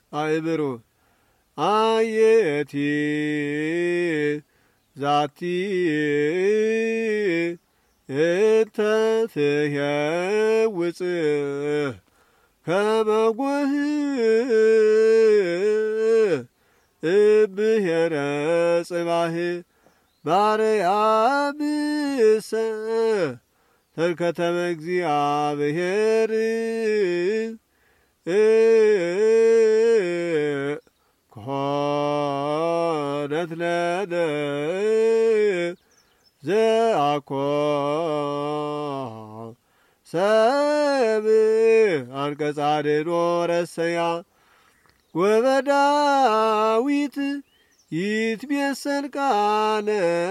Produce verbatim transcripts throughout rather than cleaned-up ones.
አእብሩ አየቲ ዛቲ እተትሄውፅ ከመጎህ እብሔረ ጽባህ ባርያብሰ ተርከተመ እግዚአብሔር ኮነት ለነ ዘአኮ ሰብ አንቀጸ አድኅኖ ረሰያ ወበዳዊት ይትቤሰል ቃለ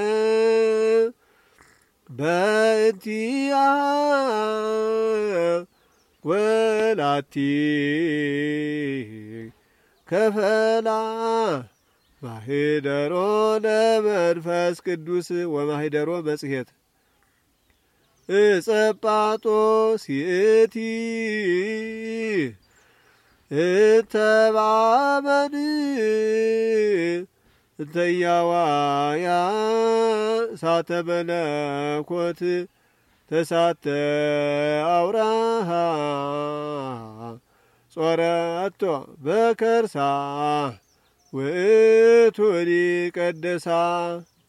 በእንቲአሃ ወላቲ ከፈላ ማኅደሮ ለመንፈስ ቅዱስ ወማኅደሮ መጽሔት እጸጳጦስ ይእቲ እተባመን እንተያዋያ እሳተ መለኮት ተሳተ አውራሃ ጾረቶ በከርሳ ውእቱ ሊቀድሳ